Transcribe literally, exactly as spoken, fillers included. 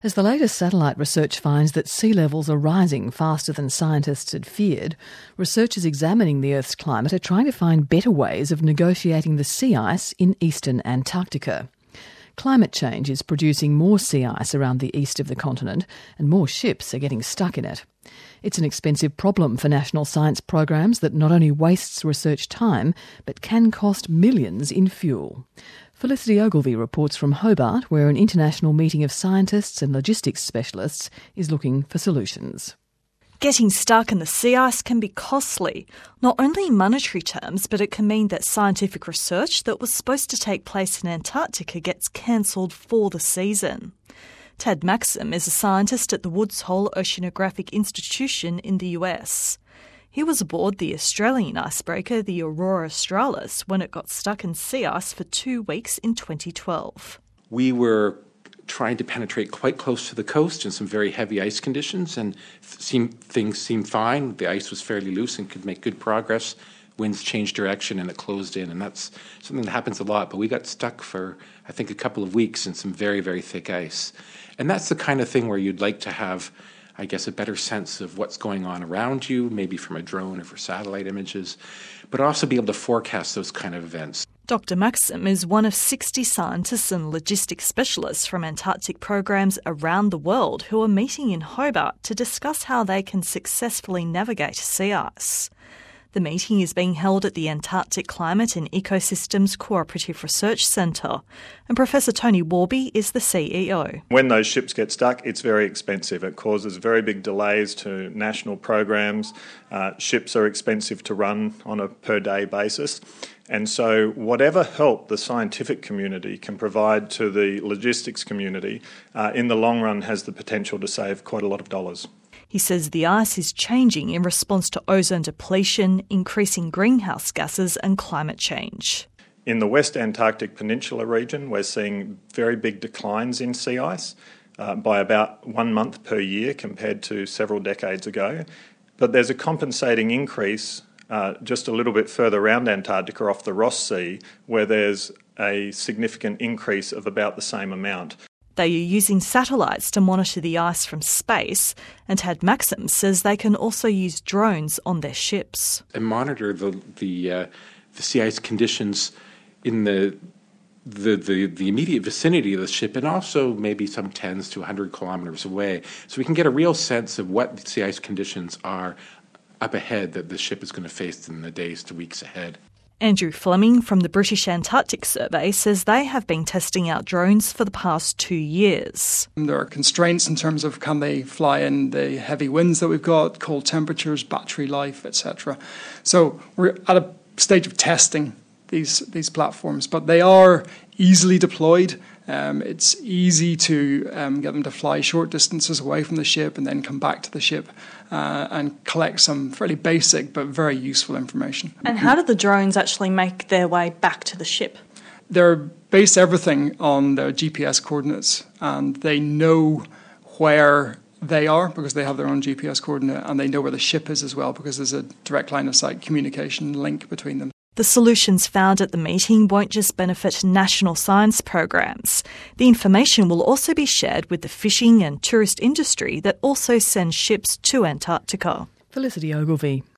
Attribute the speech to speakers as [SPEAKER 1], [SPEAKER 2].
[SPEAKER 1] As the latest satellite research finds that sea levels are rising faster than scientists had feared, researchers examining the Earth's climate are trying to find better ways of negotiating the sea ice in eastern Antarctica. Climate change is producing more sea ice around the east of the continent, and more ships are getting stuck in it. It's an expensive problem for national science programs that not only wastes research time, but can cost millions in fuel. Felicity Ogilvie reports from Hobart, where an international meeting of scientists and logistics specialists is looking for solutions.
[SPEAKER 2] Getting stuck in the sea ice can be costly, not only in monetary terms, but it can mean that scientific research that was supposed to take place in Antarctica gets cancelled for the season. Tad Maxim is a scientist at the Woods Hole Oceanographic Institution in the U S. He was aboard the Australian icebreaker, the Aurora Australis, when it got stuck in sea ice for two weeks in twenty twelve.
[SPEAKER 3] We were trying to penetrate quite close to the coast in some very heavy ice conditions, and seemed, things seemed fine. The ice was fairly loose and could make good progress. Winds changed direction and it closed in, and that's something that happens a lot. But we got stuck for, I think, a couple of weeks in some very, very thick ice. And that's the kind of thing where you'd like to have, I guess, a better sense of what's going on around you, maybe from a drone or for satellite images, but also be able to forecast those kind of events.
[SPEAKER 2] Doctor Maxim is one of sixty scientists and logistics specialists from Antarctic programs around the world who are meeting in Hobart to discuss how they can successfully navigate sea ice. The meeting is being held at the Antarctic Climate and Ecosystems Cooperative Research Centre, and Professor Tony Warby is the C E O.
[SPEAKER 4] When those ships get stuck, it's very expensive. It causes very big delays to national programs. Uh, ships are expensive to run on a per-day basis. And so whatever help the scientific community can provide to the logistics community, uh, in the long run has the potential to save quite a lot of dollars.
[SPEAKER 2] He says the ice is changing in response to ozone depletion, increasing greenhouse gases and climate change.
[SPEAKER 4] In the West Antarctic Peninsula region, we're seeing very big declines in sea ice uh, by about one month per year compared to several decades ago. But there's a compensating increase uh, just a little bit further around Antarctica off the Ross Sea, where there's a significant increase of about the same amount.
[SPEAKER 2] They are using satellites to monitor the ice from space, and Tad Maxim says they can also use drones on their ships.
[SPEAKER 3] And monitor the the, uh, the sea ice conditions in the, the the the immediate vicinity of the ship, and also maybe some tens to one hundred kilometres away, so we can get a real sense of what the sea ice conditions are up ahead that the ship is going to face in the days to weeks ahead.
[SPEAKER 2] Andrew Fleming from the British Antarctic Survey says they have been testing out drones for the past two years.
[SPEAKER 5] There are constraints in terms of can they fly in the heavy winds that we've got, cold temperatures, battery life, et cetera. So we're at a stage of testing these these platforms, but they are easily deployed. Um, it's easy to um, get them to fly short distances away from the ship and then come back to the ship uh, and collect some fairly basic but very useful information.
[SPEAKER 6] And how do the drones actually make their way back to the ship?
[SPEAKER 5] They're based everything on their G P S coordinates, and they know where they are because they have their own G P S coordinate, and they know where the ship is as well because there's a direct line of sight communication link between them.
[SPEAKER 2] The solutions found at the meeting won't just benefit national science programs. The information will also be shared with the fishing and tourist industry that also sends ships to Antarctica.
[SPEAKER 1] Felicity Ogilvie.